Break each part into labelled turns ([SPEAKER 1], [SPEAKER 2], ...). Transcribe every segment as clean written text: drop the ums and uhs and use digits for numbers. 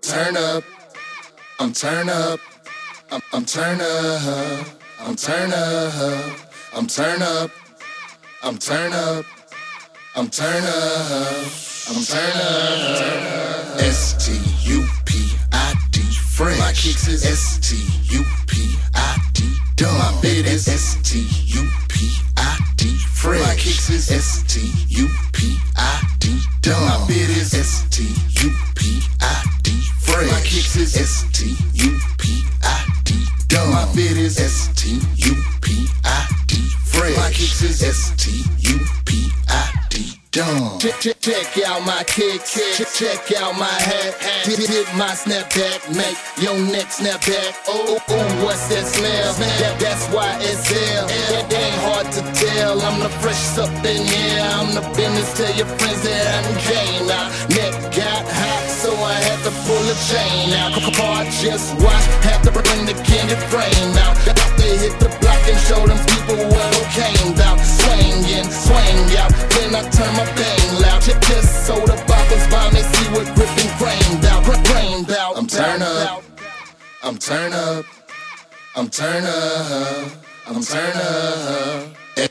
[SPEAKER 1] turn up, I'm turn up, I'm turn up, I'm turn up, I'm turn up, I'm turn up, I'm turn up, I'm turn up. S-T-U-P-I-D Fresh. My kicks is S-T-U-P-I-D dumb. My bed is S-T-U-P-I-D Fresh. My kicks is S-T-U-P-I-D dumb. My bed is S-T-U-P-I-D Fresh. My kicks is S-T-U-P-I-D dumb. My bed is S-T-U-P-I-D Fresh. My kicks is S-T-U-P-I-D dumb. Check out my kicks, check out my hat. Hit my snapback, make your neck snap back. Oh, what's that smell? That's YSL. It ain't hard to tell. I'm the freshest up in here. I'm the business. Tell your friends that I'm game now. Neck got hot, so I had to pull a chain out. Car just washed, had to bring the candy frame out. They hit the block and show them people what it came out. Swinging, swing out. Then I turn my bang loud. Just so the boppers by me see what gripping grained out. Grained out. I'm turn up, I'm turn up, I'm turn up, I'm turn up.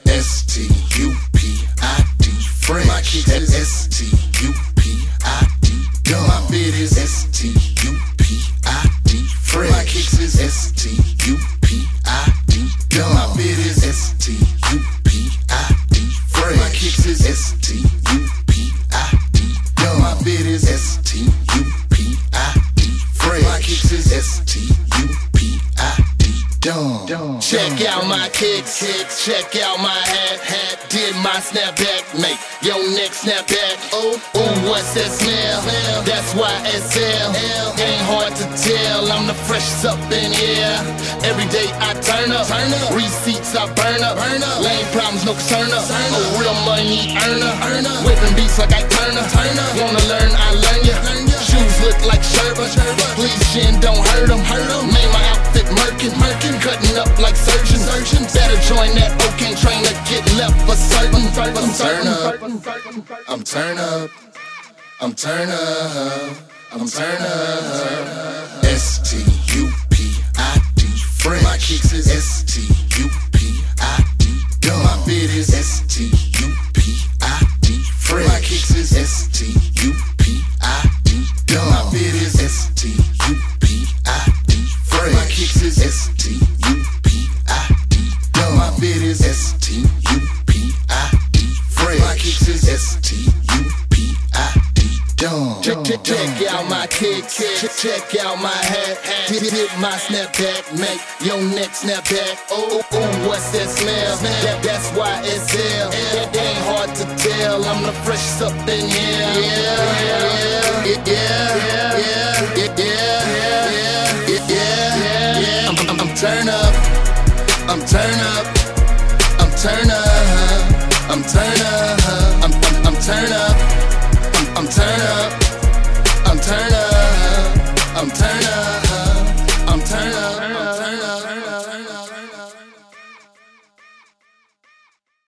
[SPEAKER 1] S-T-U-P-I-D Fresh. My kicks is S-T-U-P-I-D dumb. My bed is S-T-U-P-I-D Fresh. My kicks is S-T-U-P-I-D dumb. My bed is S-T-U-P-I-D Fresh. My kicks is S-T-U-P-I-D dumb. My bed is S-T-U-P-I-D Fresh. My kicks is S-T-U-P-I-D dumb. Check out my kicks, check out my hat. Did my snapback, make your neck snap back. Oh, what's that smell? That's YSL. Ain't hard to tell, I'm the freshest up in here. Every day I turn up, receipts I burn up. Lame problems, no concern up. A real money earner, whipping beats like I turn up. Wanna learn, I learn ya. Shoes look like sherbet, please shin don't hurt 'em. Made my outfit murkin', cutting up like surgeons. Better join that OK train to get left for certain. I'm turn up, I'm turn up, I'm turn up, I'm turn up. S-T-U-P-I-D Fresh. My kicks is S-T-U-P-I-D dumb. My bed is S-T-U-P-I-D Fresh. My kicks is S-T-U-P-I-D dumb. My bed is S-T-U-P-I-D Fresh. My kicks is S-T-U-P-I-D dumb. My bed is S-T-U-P-I-D Fresh. My kicks is S-T-U-P-I-D dumb. Check out my kicks, check out my hat. Hit my snapback, make your neck snap back. Oh, what's that smell? That's YSL. It ain't hard to tell, I'm the freshest up in here. I'm turn up, I'm turn up, I'm turn up, I'm turn up, I'm turn up, I'm turn up.